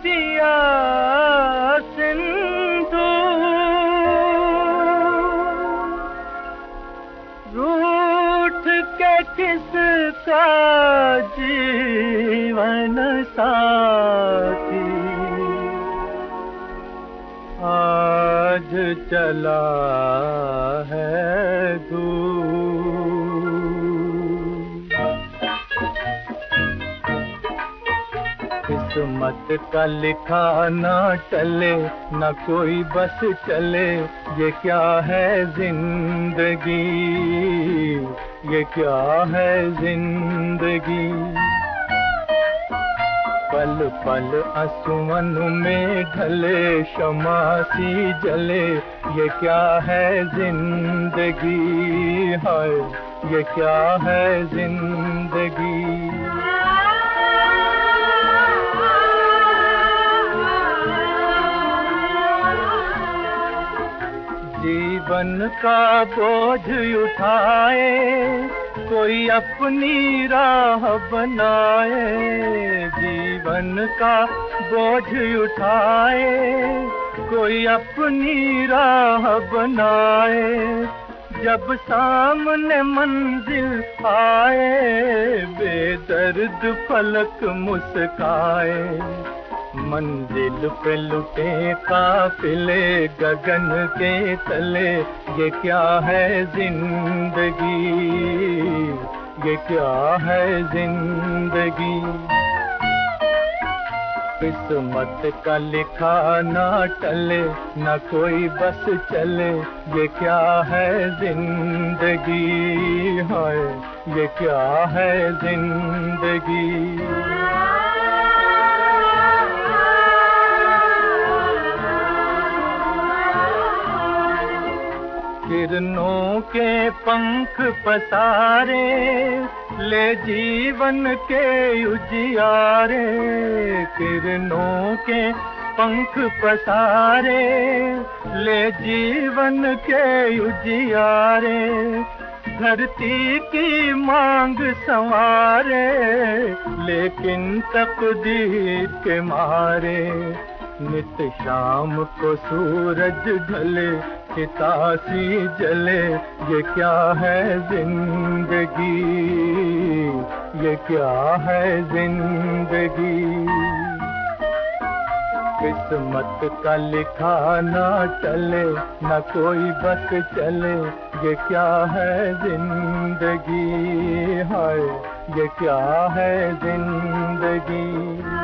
पिया सिंधु रूठ के किसका जीवन साथी आज चला है दूर। किस्मत का लिखा ना चले न कोई बस चले, ये क्या है जिंदगी, ये क्या है जिंदगी। पल पल आंसुओं में ढले शमा सी जले, ये क्या है जिंदगी, हाय ये क्या है जिंदगी। जीवन का बोझ उठाए कोई अपनी राह बनाए, जीवन का बोझ उठाए कोई अपनी राह बनाए। जब सामने मंजिल आए बेदर्द फलक मुस्काए, मंजिल पे लुटे काफिले गगन के तले, ये क्या है जिंदगी, ये क्या है जिंदगी। किस्मत का लिखा ना टले न कोई बस चले, ये क्या है जिंदगी, हाय ये क्या है जिंदगी। किरणों के पंख पसारे ले जीवन के उजियारे, किरणों के पंख पसारे ले जीवन के उजियारे। धरती की मांग संवारे लेकिन तकदीर के मारे, नित शाम को सूरज ढले चितासी जले, ये क्या है जिंदगी, ये क्या है जिंदगी। किस्मत का लिखा ना चले न कोई बस चले, ये क्या है जिंदगी, हाय ये क्या है जिंदगी।